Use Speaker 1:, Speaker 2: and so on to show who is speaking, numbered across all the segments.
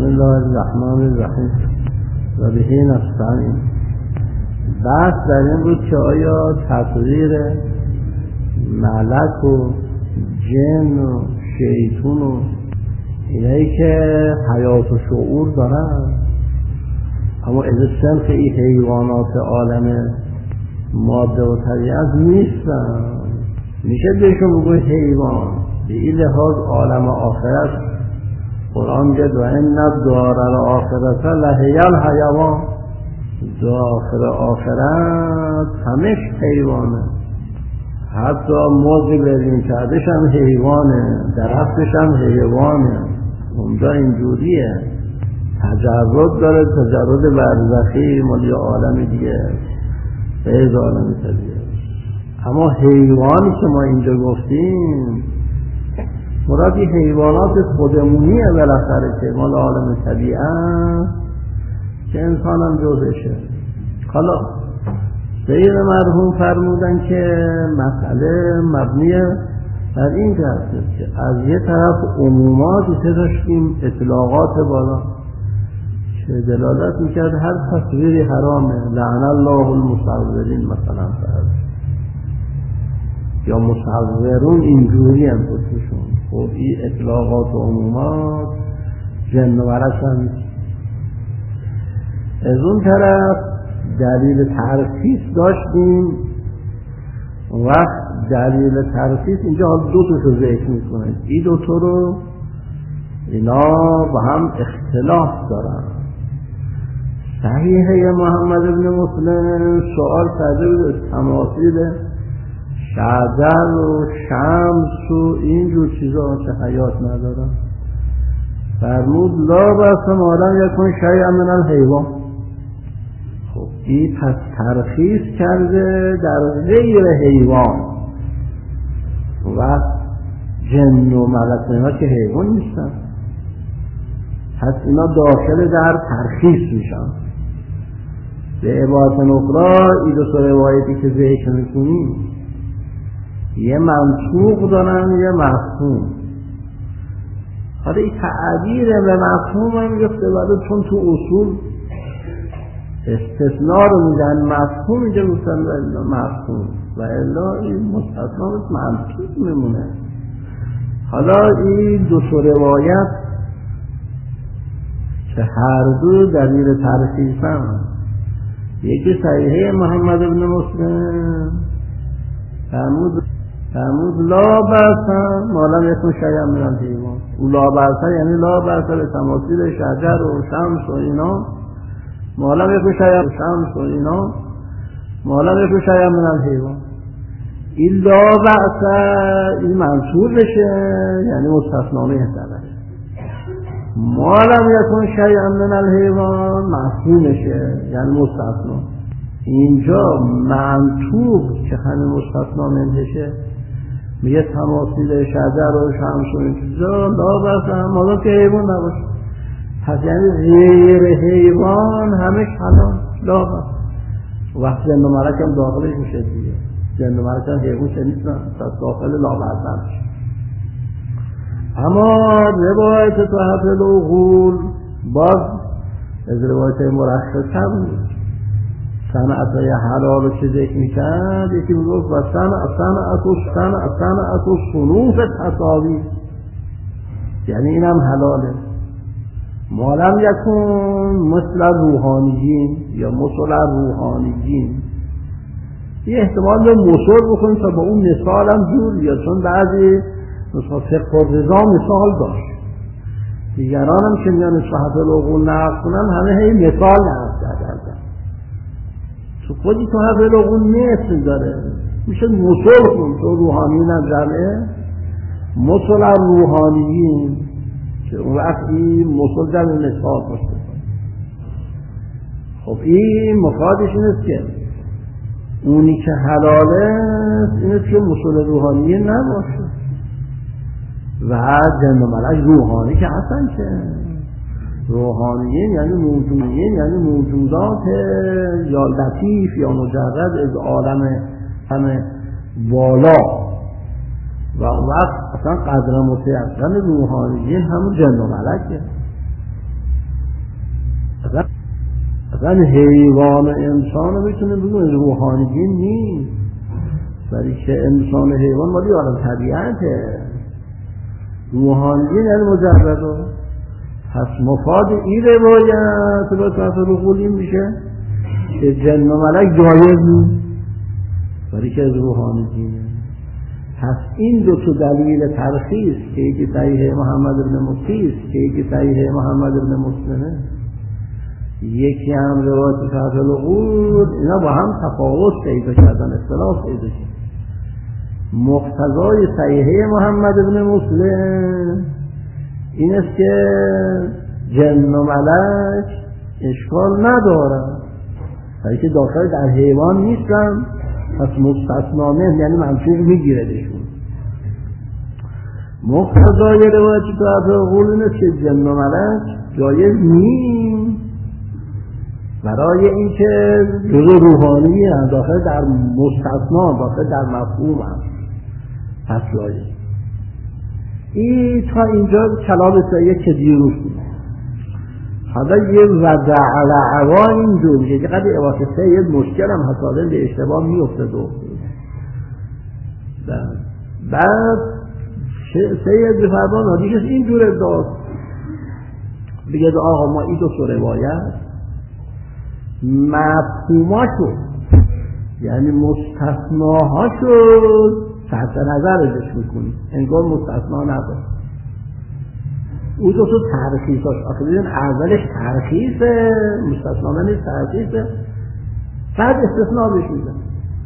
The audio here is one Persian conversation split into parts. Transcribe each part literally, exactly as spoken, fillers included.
Speaker 1: الله الرحمن الرحیم و بهی نستعین. بحث در این بود که آیا تصویر ملک و جن و شیطون و اینایی که حیات و شعور دارن اما از صنف این حیوانات عالم ماده و طبیعت نیستن، میشه بهشون بگوی حیوان. به این لحاظ عالم آخرت قرآن میگه و ان الدار الاخرة لهی الحیوان، دار آخرت همش حیوانه، حتی موزی بریم کردش هم حیوانه، درختش هم حیوانه. اونجا اینجوریه، تجرد داره، تجرد برزخی مالی عالم دیگه غیر عالم طبیعه. اما حیوانی که ما اینجا گفتیم مرادی حیوانات خودمونیه بالاخره که مال عالم طبیعه که انسان هم جزشه. حالا سید مرحوم فرمودن که مسئله مبنی بر این جهت که از یه طرف عموماتی داشتیم اطلاقات بالا که دلالت میکرد هر تصویری حرامه، لعن الله المصورین مثلا فرد یا مصورون اینجوری هم بودشون. خب این اطلاقات و عمومات جن و مرض هم. از اون طرف دلیل ترخیص داشتیم، وقت دلیل ترخیص اینجا دو تاشو ذکر میکنه. این دو تا رو اینا با هم اختلاف دارن. صحیحه محمد ابن مسلم سوال کرده بود تماثیل شجر و شمس و اینجور چیزا که حیات ندارن، فرمود لا بأس ما لم یکن شیئا من الحیوان. خب این پس ترخیص کرده در غیر حیوان و جن و ملک اینا که حیوان نیستن، پس اینا داخل در ترخیص میشن. به عبارت اخرى این دو روایتی که ذکر میکنیم یه منطوق دارن یه مفهوم. حالا این تعبیر به مفهوم هم گفته ولی چون تو اصول استثناء رو میدن مفهوم اینجا گفتن و الا مفهوم و الا این مستثنا منطوق میمونه. حالا این دو روایت که هر دو دلیل ترخیصن، یکی صحیحه محمد ابن مسلم فرمود فرمود لا بأس ما لم یکن شیئا من الحیوان. او لا بأس یعنی لا بأس به تماثیل شجر و شمس و اینا، ما لم یکن شیئا شمس و اینا ما لم یکن شیئا من الحیوان. این لا بأس این منصوب بشه یعنی مستثنا بهتره، ما لم یکن شیئا من الحیوان مفهومشه یعنی مستثنا. اینجا منطوق که همین مستثنا منشه میگه تماثیل شجر و شمس و این چیزا لا بأس مادام که حیوان نباشه، پس یعنی غیر حیوان همش حلال لا بأس. وقتی جن و ملک هم داخلش میشه دیگه، جن و ملک هم حیوان که نیستن، پس داخل لا بأس میشه. اما روایت تحفه العقول باز از روایت مرخص هم صنعت های حلال رو چه ذکر میکرد. یکی میگفت و صنعت صنعت و صنعت صنعت و صنوف تصاویر، یعنی این هم حلاله. ما لم یکن مثل روحانیین یا مثل روحانیین، یه احتمال به مصر بکنیم تا با اون مثال هم جور بیاد، چون بعضی مثلا فقه الرضا مثال داشت، دیگران هم که میان صحف العقول نقل کنن همه هی مثال نقل کردن. تو خودی تو حفظ العقول مثل داره، میشه مثل کن تو روحانیین هم جمعه مثل روحانیین که اون وقت این مثل جمعه مثال باشه. خب این مفادش این است که اونی که حلاله این است که مثل روحانیین نباشه و جن و ملک روحانی که اصلا که روحانیین یعنی موجودین یعنی موجودات یا لطیف یا مجرد از عالم همه بالا و اون وقت اصلا قدر متیقن روحانیین همون جن و ملکه. اصلا حیوان و انسان رو میتونیم بگیم روحانیین نیست، ولی که انسان و حیوان مالی عالم طبیعته. روحانیین یعنی مجرد. پس مفاد این روایت رو تفسیر قولی میشه که جن و ملک جایز نیست، ولی که از روحانیینه. پس این دو تا دلیل ترخیص که یکی صحیح محمد بن مسلم که یکی صحیح محمد بن مسلمه، یکی هم روایت تفسیر قول، اینا با هم تفاوت پیدا کردن، اختلاف پیدا کردن. مقتضای صحیح محمد بن مسلم این است که جن و ملک اشکال ندارن، ولی که داخل در حیوان نیستن، پس مستثنا منه یعنی منطوق میگیردشون. مقتضای روایت تفسیر قول این است که جن و ملک جایز نیست، برای اینکه جزء روحانی هم داخل در مستثنا، داخل در مفهوم هم پس جایز. این تا اینجا کلام سایه که دیروز بود. حالا یه ودعلعوا اینجور میشه که قدر واسطه یه مشکل هم حسادن به اشتباه میفته دو. بعد سید بفرمان حدیث اینجور ادعاست، بگه آقا ما این دو سو روایت مفهوماشو یعنی مستثناهاشو تحت نظر ازش میکنیم، انگار مستثنا نداره. او دو تو ترخیصاش آخه بیدن اولش ترخیصه، مستثنا نیست، ترخیصه، بعد استثناء بهش میدن.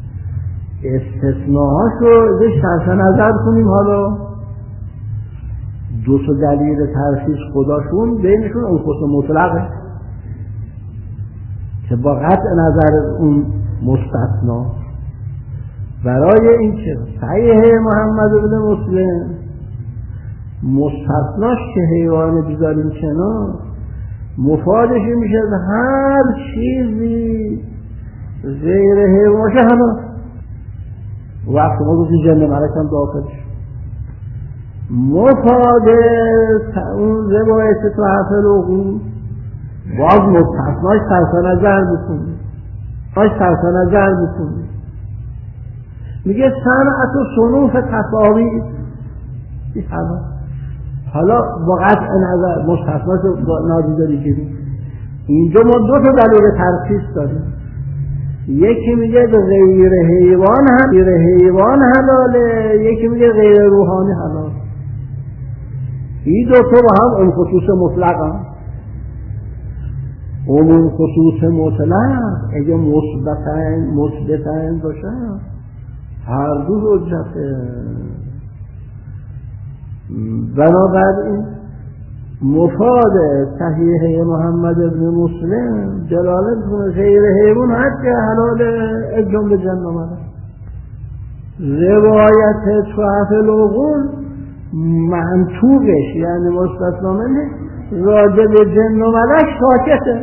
Speaker 1: استثناهاشو ازش تحت نظر کنیم. حالا دو تا دلیل ترخیص خداشون بینشون اون خصوص مطلقه که با قطع نظر اون مستثنا. برای این که صحیح محمد بن مسلم مستثناش که حیوان بذاریم کنار، مفادش میشه هر چیزی غیر حیوانش حلال. وقت ما گفتیم جن ملک هم داخلش مفاد اون روایت تحفل عقول باز مستثناش تحت نظر بکنیم، باش تحت نظر بکنیم. میگه صنعت و صنوف تفاوی حالا حالا با قطع نظر مستثناش نادیده بگیریم. اینجا ما دو تا دلیل ترخیص داریم، یکی میگه غیر حیوان هم غیر حیوان حلاله، یکی میگه غیر روحانی حلال. این دو تا با هم اون خصوص مطلق هم. اون خصوص مطلق اگه مثبتن مثبتن باشن هر دو حجته. بنابراین مفاد صحیح محمد بن مسلم دلالت کنه غیر حیوان حتی حلال از جمله جن و ملک. روایت تحفه العقول منطوقش یعنی مستثنا منه راجع به جن و ملک ساکته،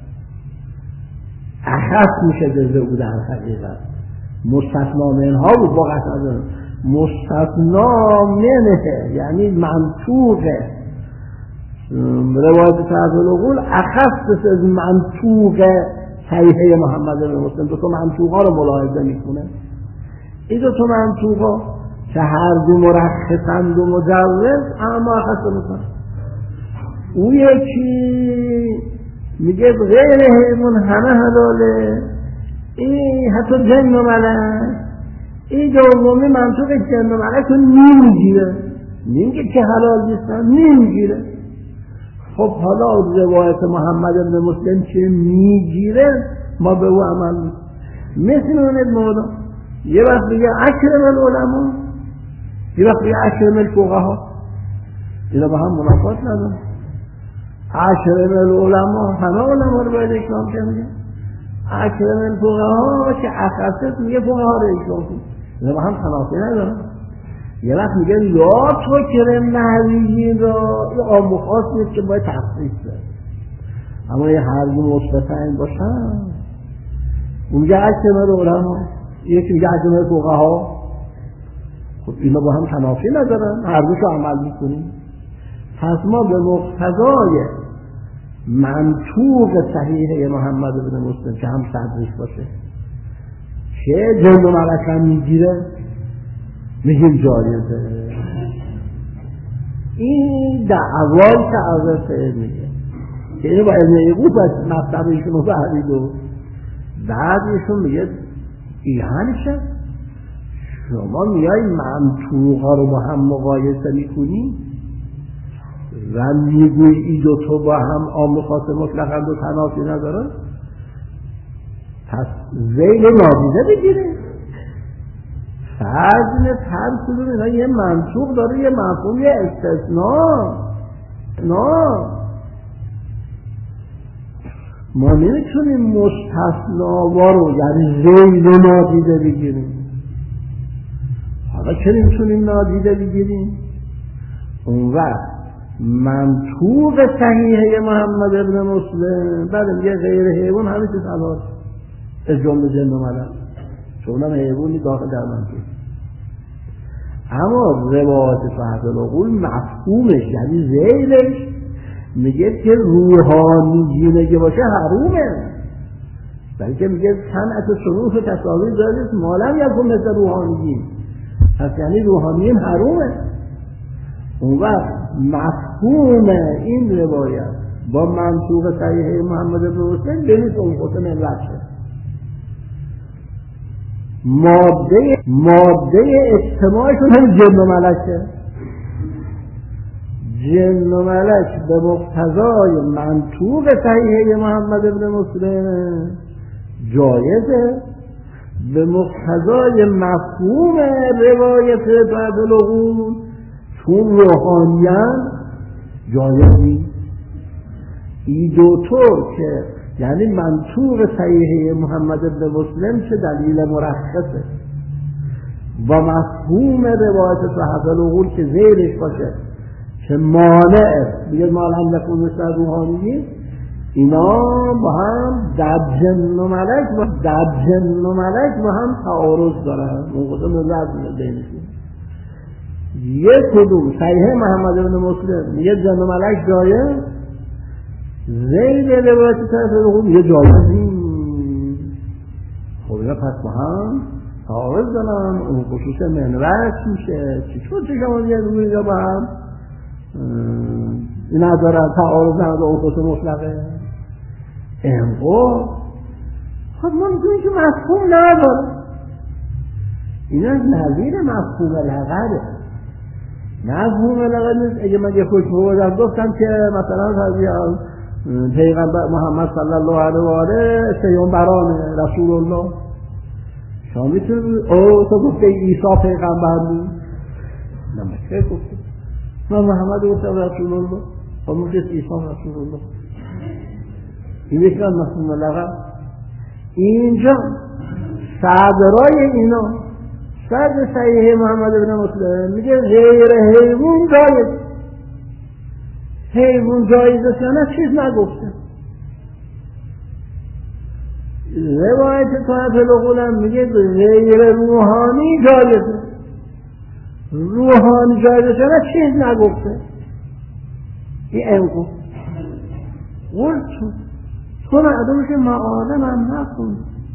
Speaker 1: اخص میشه جزء او در حقیقت. مستثنا منها بود با قطع مستثنا منه یعنی منطوقه. روایت تحفه العقول اخص از منطوق صحیح محمد بن مسلم. دو تا منطوقا رو ملاحظه میکنه. این دو تا منطوقا که هر دو مرخصند و مجوز اما اخص میکنه. او یکی میگه غیر حیوان همه حلاله، این حتی جن و ملک. این دومی منطوق جن و ملک رو نمیگیره، نمیگه که حلال نیستن، نمیگیره. خب حالا روایت محمد بن مسلم چه میگیره ما به او عمل میکنیم. مثل اون مولا یه وقت بگه اکرم العلماء، یه وقت بگه اکرم الفقها، اینا با هم منافات ندارن. اکرم العلماء همه علما رو باید اکرام کنه، اکرم الفقها که اخصت میگه فقها رو اکرام کنه، اینا با هم تنافی ندارن. یه وقت میگه لا تو کرم نحویین را، یه آم خاص نیست که باید تخصیص ده، اما یه هر دو مثبتین باشن. اون میگه اکرم العلماء، یکی میگه اکرم الفقها. خب اینا با هم تنافی ندارن، هر دوشو عمل میکنیم. پس ما به مقتضای منطوق صحیحه محمد بن مسلم که هم صدرش باشه که جن و ملک هم میگیره میگیم جایزه. این دعوای که عرض سید میگه که اینو با علم یقوب مطلب ایشون رو بردید و بعد ایشون میگه یعنی چه؟ شما میای منطوقا رو با هم مقایسه میکنی و میگوی این دو تو با هم عام خاص مطلقاً و تنافی ندارن، پس ذیل نادیده بگیره. فرض هر کدوم اینا یه منطوق داره، یه مفهوم، یه استثناء. نه ما نمیتونیم مستثناوا رو یعنی ذیل نادیده بگیریم. حالا چه نمیتونیم نادیده بگیریم؟ اون وقت منطوق صحیحه محمد ابن مسلم بعد میگه غیر حیوان همه چیز حلال از جمله جن و ملک، چون هم حیوانی داخل در منطوق. اما روایت صحت العقول مفهومش یعنی ذیلش میگه که روحانی که باشه حرومه، بلکه میگه صنعت صنوف تصاویر دارید مالم یکون مثل روحانیین، پس یعنی روحانیین حرومه. اون وقت مفهوم این روایت با منطوق صحیحه محمد بن مسلم بینید اون خود ملت شد. ماده ماده اجتماعشون هم جن و ملکه. جن و ملک به مقتضای منطوق صحیحه محمد بن مسلم جایزه، به مقتضای مفهوم روایت بعد العقول چون روحانیان جایز نیست. این دوطور که یعنی منطوق صحیحه محمد بن مسلم چه دلیل مرخصه با مفهوم روایت صحت العقول که زیرش باشه که مانع بگه ما هم نکن مثل روحانی، اینا با هم در جن و ملک و در جن و ملک با هم تعارض دارن. موقع ملت بینشون یک کدوم صحیح محمد بن مسلم میگه جن و ملک جایه، زید روایت صحت العقول میگه جایه نیست. خب اینا پس با هم تعارض دارن. اون خصوص منوعت میشه چطور چه شما میگه روی یا با هم این ندارن تعارض نداره اون خصوص مطلقه انقا. خب ما میگویم که مفهوم نداره. اینا نظیر مفهوم لغره. مفهوم لغره نیست. اگه من یه خوش بودم گفتم که مثلا پیغمبر محمد صلی الله علیه و آله پیامبران رسول الله، شما میتونید او تو گفته عیسی پیغمبر بود، نمیشه گفته من محمد گفتم رسول الله، خب میگه عیسی رسول الله. این یکی از مفهوم لغت. اینجا صدرای اینا صدر صحیح محمد بن مسلم میگه غیر حیوان جایز. حیوان جایز است یا نه چیز نگفته. روایت صحت العقول هم میگه غیر روحانی جایزه. روحانی جایزه یا نه چیز نگفته. این انگو قلت تو معدومش معالم هم نکن.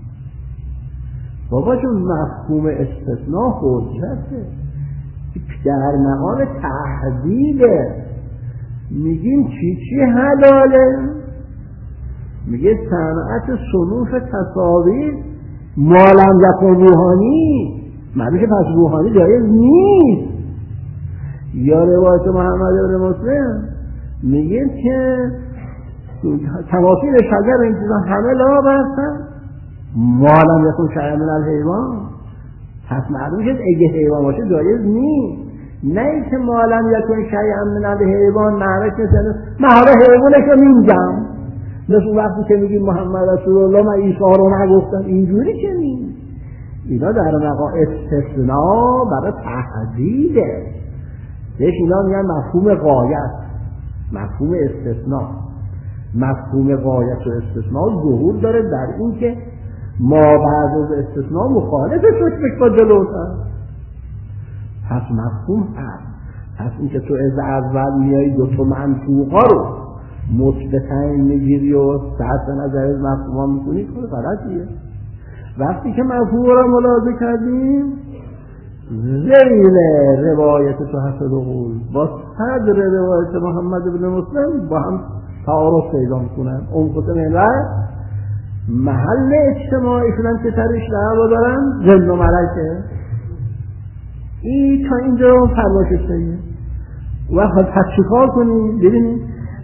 Speaker 1: بابا چون مفهوم استثناء حجته در مقام تحدیده. میگیم چی چی حلاله؟ میگه صنعت صنوف تصاویر مالم یکون روحانی، معنی که پس روحانی جایز نیست. یا روایت محمد بن مسلم میگه که تماثیل شجر این چیزا همه لا بستن مالم یکون شیء من الحیوان، پس معلوم شد اگه حیوان باشه جایز نیست. نه اینکه مالم یکون شیء من الحیوان معنیش مثلا من حالا حیوانش رو میگم، مثل وقتی که میگیم محمد رسول الله من عیسی رو نگفتم، اینجوری که نیست. اینا در مقام استثناء برای تحدیده. بهش اینا میگن مفهوم غایت، مفهوم استثناء. مفهوم غایت و استثناء ظهور داره در این که ما بعد از استثناء مخالف شکمش با جلوتر. پس مفهوم هست. پس این که تو از اول میایی دو تا منطوقا رو مثبتاً میگیری و صحت نظر از مفهوم میکنی که غلطیه. وقتی که مفهوم را ملاحظه کردیم ذیل روایت تحفه العقول با صدر روایت محمد بن مسلم با هم تعارض پیدا میکنن. اون قسم این رأی محل اجتماعی شدن که سرش دعوا دارن جن و ملکه. این تا اینجا فرمایشش نگه و خود پس چیکار کنیم ببینیم.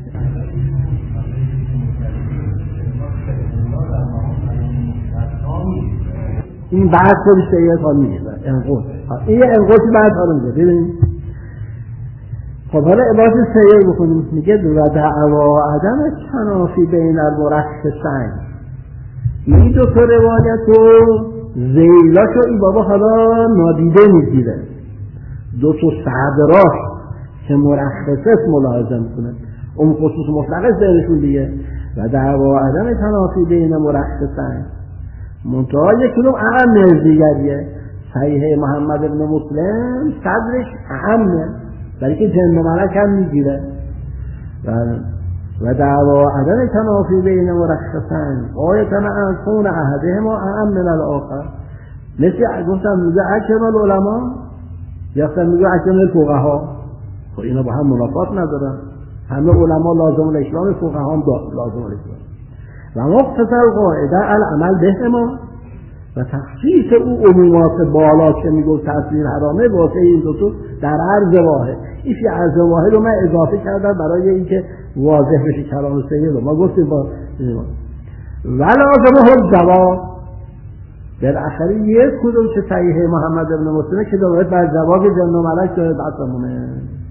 Speaker 1: این بعد خودش دیگه تا میگه انقوش این انقوشی بعد ها رو میگه ببینیم. خب حالا عبارت سیر بکنیم. میگه و دعوا عدم تنافی بین المرخصین. این دو تا روایت رو زیلاشو این بابا حالا نادیده میگیره. دو تا صدراش که مرخصت ملاحظه میکنه اون خصوص مطلقه ذهنشون دیگه. و دعوا عدم تنافی بین مرخصین منتها یکونم اهم از دیگریه. صحیح محمد بن مسلم صدرش اهمه برای که جن و ملک هم میگیره. و دعوا عدم تنافی بین مرخصین آیتن ان کون احدهما اهم من الاخر. مثل گفتم میگه اکرم العلماء یا اصلا میگه اکرم الفقها. خب اینا با هم منافات ندارن. همه علما لازم الاسلام، فقها هم لازم الاسلام. و مقتضى القاعده العمل بهما و تخصیص او عمومات بالا که میگفت تصویر حرامه واسه این دو تا در عرض واحد. این فی عرض واحد رو من اضافه کردم برای اینکه واضح بشه کلام سید رو. ما گفتیم با و لازمه الجواب بالاخره یک کدوم که صحیح محمد بن مسلم که دارد بر جواب جن و ملک دارد بحثمونه.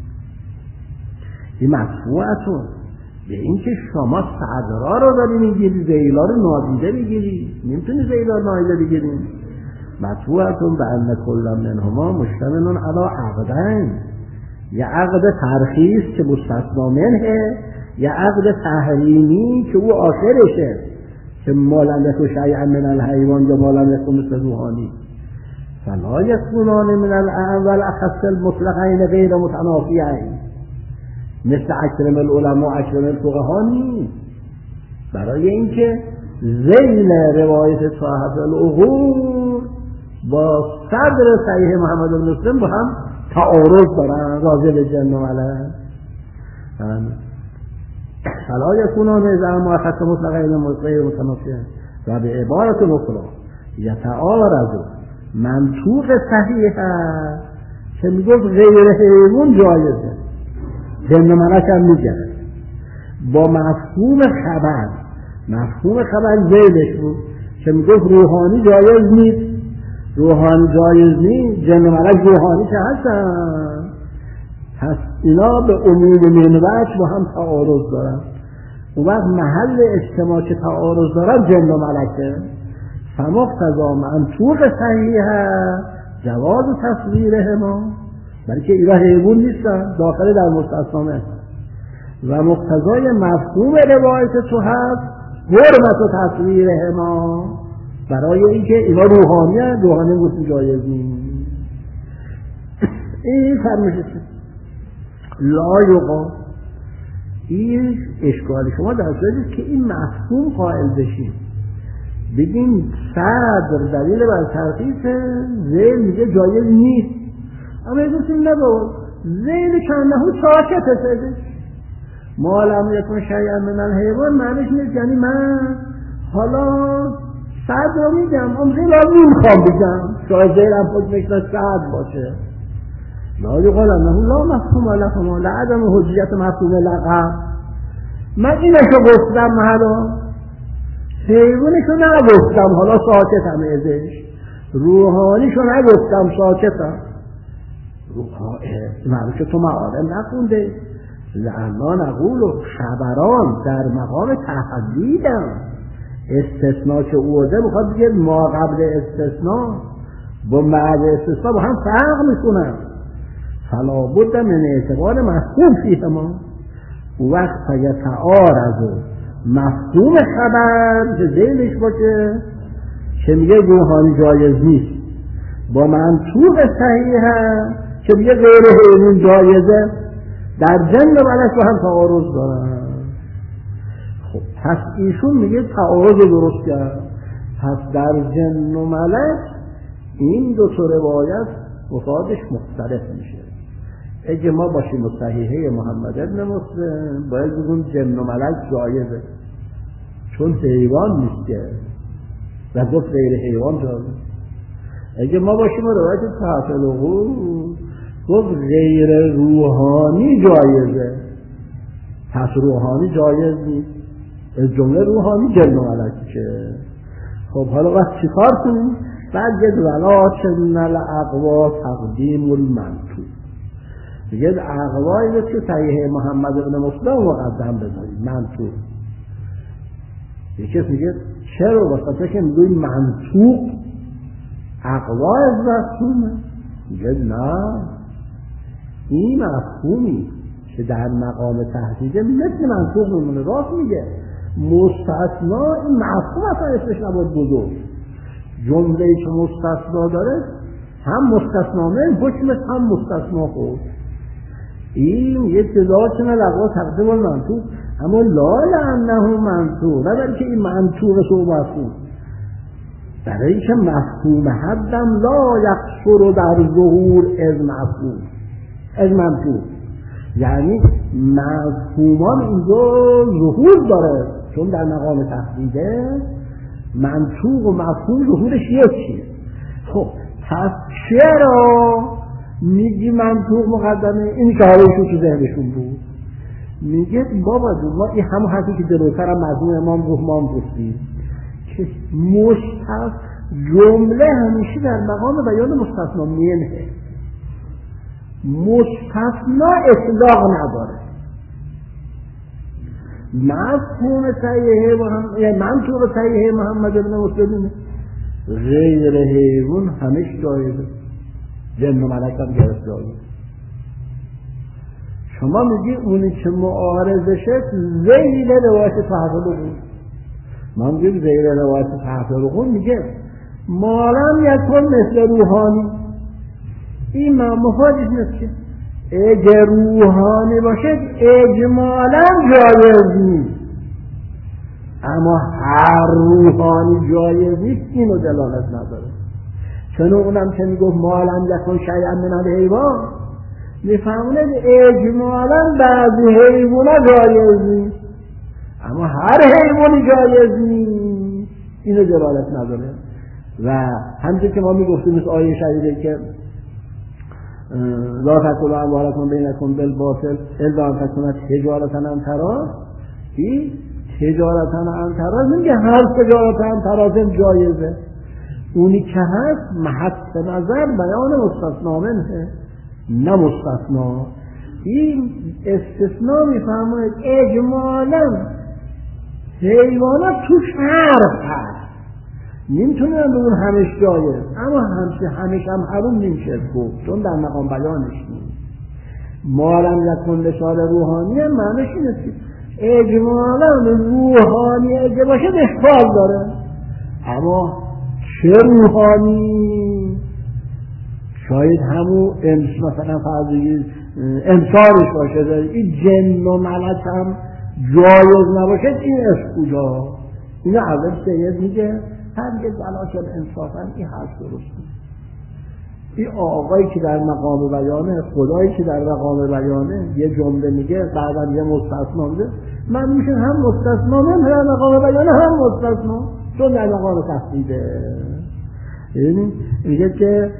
Speaker 1: این مدفوعتون به این که شما صدرها رو داری میگیری زیلا رو نادیده بگیری. نمیتونی زیلا رو نادیده بگیری. مدفوعتون به ان کل منهما مشتمل علی عقدین. یه عقد ترخیص که مستثنا منه، یه عقد تحریمی که او آخرشه که مالن یکو شیئا من الحیوان یا مالن یکو مثل روحانی. فلا یکونان من الاول اخص المطلقین غیر متنافیین. مثل اکرم العلماء اکرم الفقها نیست. برای اینکه ذیل روایت تحفه العقول با صدر صحیح محمد بن مسلم با هم تعارض دارن راجع به جن و ملک. فلا یکونان اذا ما اخص مطلقین غیر متنافیین. و به عبارت اخرى یتعارض منطوق صحیح که میگفت غیر حیوان جایزه جن و ملک هم میگه با مفهوم خبر. مفهوم خبر ذیلش بود که میگفت روحانی جایز نیست. روحانی جایز نیست، جن و ملک روحانی که هستن. پس اینا به عموم منوچ با هم تعارض دارن. اون وقت محل اجتماع که تعارض دارن جن و ملکه. فمقتضا منطوق صحیح جواز تصویرهما برای که اینا حیوان نیستن داخل در مستثنا. و مقتضای مفهوم روایت تو هست حرمت و تصویرهما برای اینکه اینا روحانی هست. روحانی گفتیم جایز نیست. این فرمشه لا یقا. این اشکال شما در صورتی که این مفهوم قائل بشیم بگیم صدر دلیل بر ترخیص ذیل میگه جایز نیست. اما یه گفتیم نبا ذیل کنهو ساکت سیدش ما لم یکن شیئا من الحیوان معنیش نیست یعنی من حالا صدر رو میگم اما ذیل رو نمیخوام بگم شاید ذیل هم حکمش صدر باشه. لا یقال انه لا مفهوم لهما لعدم حجیت مفهوم لقب. من اینشو گفتم حالا حیوانشو نگفتم حالا ساکتم ازش. روحانیشو نگفتم ساکتم. معروف تو معالم نخونده لعنا نقول و خبران در مقام تحدیدم. استثناء که اوده بخواد بگه ما قبل استثناء با بعد استثناء با هم فرق میکنن. فلا بد من اعتبار مفهوم فیه ما. او وقت فیتعارض مفهوم خبر که ذیلش باشه که میگه روحانی جایز نیست با منطوق صحیح که میگه غیر حیوان جایزه. در جن و ملک با هم تعارض دارن. خب پس ایشون میگه تعارض درست کرد. پس در جن و ملک این دو تا روایت مفادش مختلف میشه. اگه ما باشیم صحیحه محمد ابن مسلم باید بگیم جن و ملک جایزه، چون حیوان نیست که و گفت غیر حیوان جایزه. اگه ما باشیم روایت تحت العقول گفت غیر روحانی جایزه، پس روحانی جایز نیست، از جمله روحانی جن و ملک چه. خب حالا وقت چی کار کنیم؟ بعد گفت ولکن الاقوا تقدیم المنطوق، بگید اقوایی که صحیح محمد ابن مسلم مقدم بذارید منطوق. یکی میگه چرا؟ واسه که میگوی منطوق اقوا از مفهومه. میگه نه، این مفهومی که در مقام تحقیقه مثل منطوق میمونه. راست میگه، مستثنا این مفهوم اصلا اسمش نباید بزرگ. جمله‌ای که مستثنا داره هم مستثنا من حکمت هم مستثنا خود. این یه تضاد نه لغو تقدیم المنطوق، اما لا لانه منطوق، نه برای که این منطوق سو مفهوم، برای که مفهوم حدم لا یقصر در ظهور از مفهوم از منطوق. یعنی مفهومان اینجا ظهور داره، چون در مقام تحقیقه منطوق و مفهوم ظهورش یکیه. خب پس چرا میگی منطوق مقدمه؟ این که حالشون تو ذهنشون بود. میگه بابا دو ما این همون حرفی که جلوتر هم مضمون امام گفت ما هم گفتیم که مستثنا جمله همیشه در مقام بیان مستثنا منه، مستثنا اطلاق نداره. مفهوم صحیح محمد یعنی منطوق صحیح محمد ابن مسلم غیر حیوان همیشه جایزه، جن و ملک هم گرفت جایزه. شما میگی اونی که معارضه شد زیر روایت تحفظ بود، ما میگیم زیر روایت تحفظ بود. میگه مالم یکن مثل روحانی، این مفادش نیست. اگه روحانی باشد اجمالا جایز نیست، اما هر روحانی جایز نیست اینو دلالت نداره. چون اونم که میگفت مالم یکن شیئا من الحیوان، میفهمونه اجمالا بعضی حیوانا جایز نیست اما هر حیوانی جایز نیست، اینو دلالت نداره. و همچنین که ما میگفتیم مثل آیه شریفه که لا تأکلوا أموالکم بینکم بالباطل الا ان تکون تجارة عن تراض، این تجارة عن تراض میگه هر تجارت عن تراض جایزه. اونی که هست محط نظر بیان مستثنا منه، نه مستثنا. این استثناء میفهمه اجمالا حیوانات توش حرف هست، نمیتونن اون همش جایز، اما همشه همش هم حروم نمیشه گفت، چون در مقام بیانش نیست. مالم یکن لشال روحانی هم معنیش اینه که اجمالا روحانی اگه باشه اشکال داره، اما چه روحانی؟ شاید همون امس مثلا فرضی امثالش باشه، این جن و ملک هم جایز نباشه، این از کجا؟ این اول سید میگه هرگز ولکن انصافا این حرف درست نیست. این آقایی که در مقام بیانه، خدایی که در مقام بیانه یه جمله میگه بعدا یه مستثنا میگه، من میشه هم مستثنا من در مقام بیانه هم مستثنا، چون در مقام تفصیله. یعنی میگه که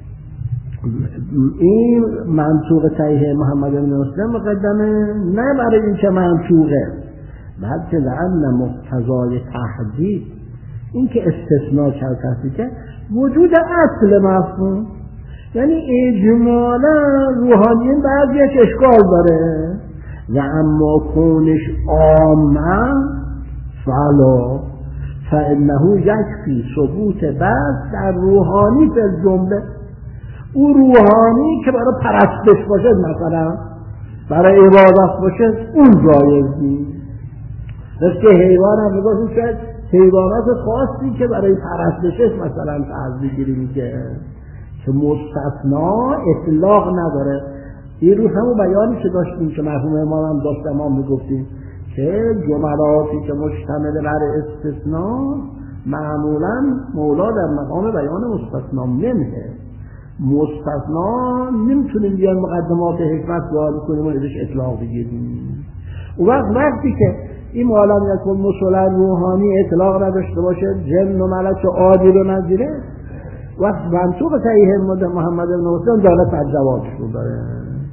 Speaker 1: این منطوق صحیح محمد بن مسلم مقدمه نه برای این که منطوقه، بلکه لأن مقتضای تحدید، این که استثناء کرد تحدید وجود اصل مفهوم، یعنی اجمالا روحانیین بعضیش اشکال داره و اما کونش عامه فلا فانه یکفی ثبوت بعض در روحانی به جمله. او روحانی که برای پرستش باشه، مثلا برای عبادت باشه، اون جایز نیست. مثل حیوان هم میگوید شاید حیوانات خاصی که برای پرستش مثلا تعزیه گیری میگه که مستثنا اطلاق نداره. این رو همون بیانی که داشتیم که مرحوم امام هم داشت، امام میگفتیم که جملاتی که مشتمل بر استثناء معمولا مولا در مقام بیان مستثنا منه. مستثنا نمیتونیم بیان مقدمات حکمت وارد کنیم و ازش اطلاق بگیریم. و وقت وقتی که این معلم یکون مسلح روحانی اطلاق نداشته باشه، جن و ملک و عادی رو نذیره، وقت منطوق صحیح محمد بن حسین دارد تجوابش رو داره.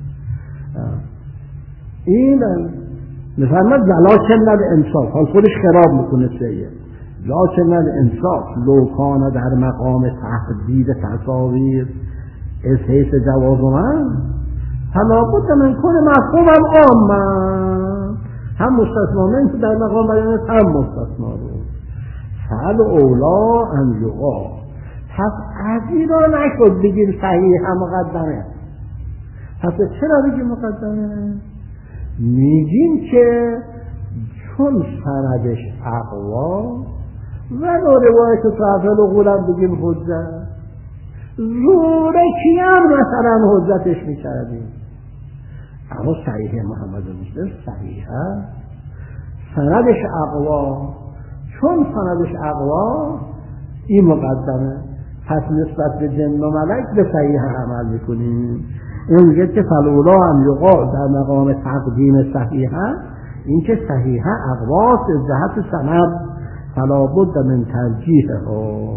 Speaker 1: این میفرمد ولکن الانصاف، حال خودش خراب میکنه سیه، لکن الانصاف لو کان در مقام تحدید تصاویر از حیث جواز من فلا بد من کنه مفهومم عامه، هم مستثنا من در مقام بیان هم مستثنا رو فعل اولا ان یقا. پس از این را نشد بگیم صحیح هم مقدمه. پس چرا بگیم مقدمه؟ میگیم که چون سندش اقوا و دو روایت صحفه القولم بگیم حجت، زورکی هم مثلا حجتش میکردیم. اما صحیح محمد مسلم صحیحه، سندش اقوا، چون سندش اقوا این مقدمه، پس نسبت به جن و ملک به صحیح عمل میکنیم. این میگه که فلولا هم یقا در مقام تقدیم صحیحه، این که صحیحه اقواس از جهت سند فلا بد من ترجیح ها.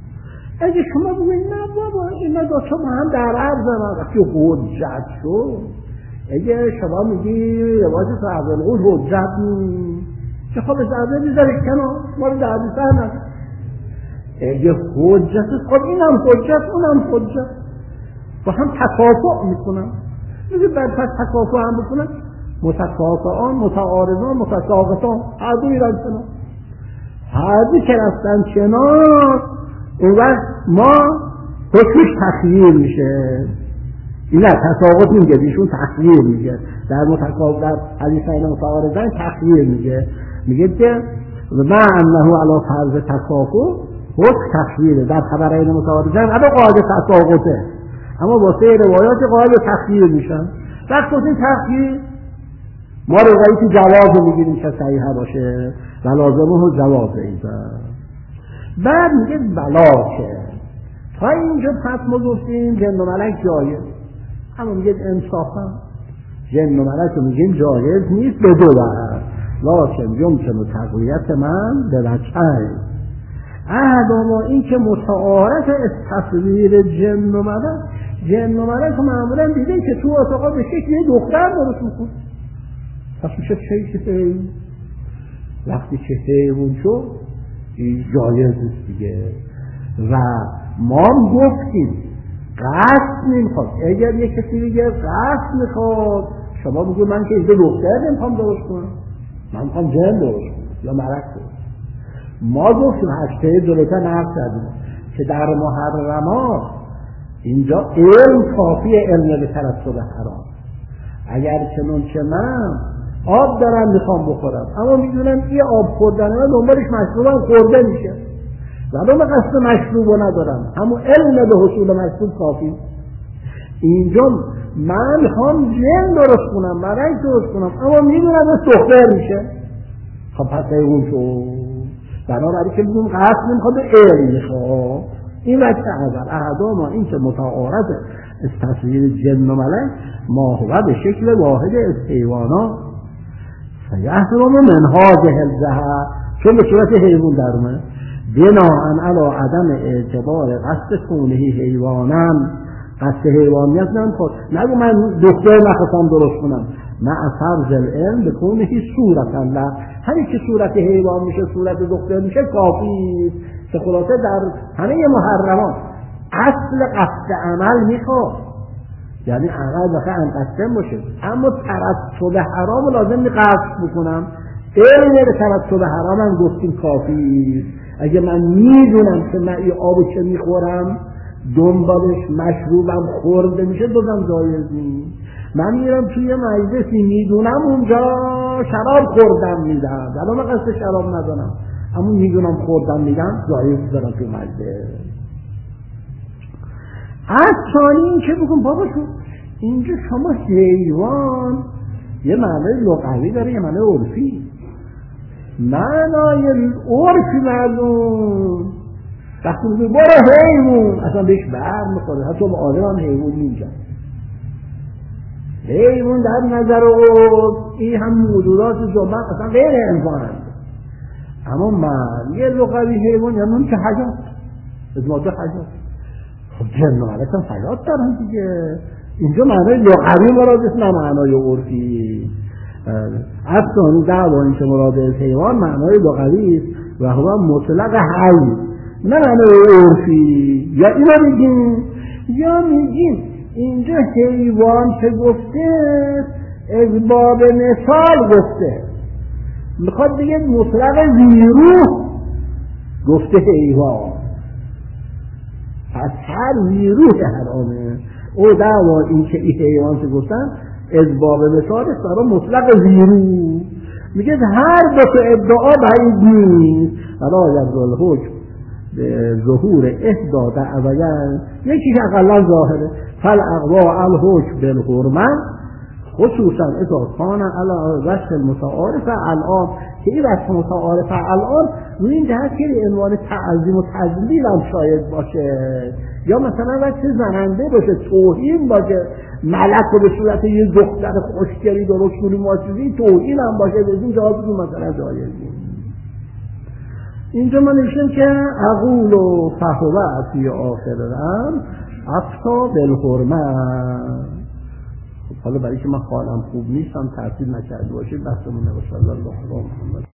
Speaker 1: اگه شما بگوید نه بابا اینا دو تا هم در عرض من وقتی حجت شد، اگه شما میگی روایت صحفه القول حجت نیست که خب صحفه بیزارش کنم ما رو در بیسر نکن. اگه حجت خب اینم حجت اونم حجت با هم تکافؤ میکنن، میگه بعد پس تکافؤ هم بکنن، متکافئان متعارضان متساقطان هر دوی رفتن، هر دوی که رفتن کنار، اون وقت ما حکمش تخییر میشه. این نه تساقط میگه، ایشون تخییر میگه. در متکافئ در حدیثین متعارضان تخییر میگه، میگه که ما انه علی فرض تکافؤ حکم تخییره. در خبرین متعارضان اما قاعده تساقطه، اما واسه روایات قائل تخییر میشن. وقت این تخییر ما روایتی جواز رو میگیریم که صحیحه باشه و لازمه جواز ایزا. بعد میگه بلا که تا اینجا پس ما گفتیم جن و ملک جایز، اما میگه انصافا جن و ملک رو میگیم جایز نیست به دو بر، لیکن یمکن تقویت من به وجهین. احداما این که متعارف از تصویر جن و ملک، جن و ملک معمولا دیده که تو اتاقا به شکل یه دختر درست میکنه، پس میشه چه وقتی که حیوان شد جایز نیست دیگه. و ما گفتیم قصد نمیخواد، اگر یک کسی بگه قصد میخواد، شما بگو من که اینجا دختر نمیخوام درست کنم، من میخوام جن درست کنم یا ملک درست. ما گفتیم هشته جلوتر نقص کردیم که در محرمات اینجا علم کافی علم به ترتب حرام. اگر چنانچه من آب دارم میخوام بخورم، اما میدونم این آب خوردن من دنبالش مشروبم خورده میشه و من قصد مشروبو ندارم، همون علم به حصول مشروب کافی. اینجا من میخوام جن درست کنم، ملک درست کنم، اما میدونم این دختر میشه، خب پس اون شو بنابراین که بگم قصد نمیخواد علم میخواد. این وجه اول احدا ما این که متعارف از تصویر جن و ملک ما هو به شکل واحد از حیوانات فیحرم منهاج الجهر، چون به صورت حیوان در اومد، بناء علی عدم اعتبار قصد کونه حیوانم، قصد حیوانیت نمیخواد. نگو من دختر نخواستم درست کنم، مع فرض العلم بکونه صورت الله، همین که صورت حیوان میشه صورت دختر میشه کافی. که خلاصه در همه محرمات اصل قصد عمل میخواد، یعنی عمل بخواه انقصد باشه، اما ترتب حرام لازم قصد بکنم. علم به ترتب حرام هم گفتیم کافی. اگه من میدونم که من این آبو که میخورم دنبالش مشروبم خورده میشه دوزم جایز نیست. من میرم توی مجلسی میدونم اونجا شراب خوردم میدم، در من قصد شراب ندارم، اما میدونم خوردم میدم جایز دارم توی مجلس. از ثانی این که بگم بابا شو اینجا شما حیوان یه معنی لغوی داره یه معنی عرفی. معنای عرفی مردم وقتی میگه برو حیوان اصلا بهش بر میخوره، حتی به آدم هم حیوان میگن. حیوان در نظر عرف این هم موجودات جمعه اصلا غیر انسان هست. اما من یه لغوی حیوان یعنی اون که حیات ازماده حیات. خب جن و ملک هم حیات دارن دیگه. اینجا معنای لغوی مراد است نه معنای عرفی. اصلا دعوا این که مراد از حیوان معنای لغوی است و هو مطلق حی نه معنای عرفی. یا اینو میگیم یا میگیم اینجا حیوان که گفته از باب مثال گفته، میخواد بگه مطلق زیروح گفته حیوان، پس هر زیروح حرامه. او دعوا این که این حیوان که گفتن از باب مثال است برای مطلق زیروح. میگه هر دو تا ادعا بعید نیست ولا یبرل حکم به ظهور احدا دعویان، یکی که اقلا ظاهره فالاقوا الحکم بالحرمه خصوصا اذا کان علی وجه المتعارف الان، که این وجه متعارف الان روی این جهت که عنوان تعظیم و تذلیل هم شاید باشه، یا مثلا وجه زننده باشه، توهین باشه، ملک رو به صورت یه دختر خوشگلی درست کنی ماچیزی توهین هم باشه، به این جهات رو مثلا جایزی. اینجا ما نوشتیم که اقول و فهوه فی آخرم افتا بالحرمه. حالا برای که من حالم خوب نیستم ترتیب نکرده باشید بحثمون نباشه. الله الله محمد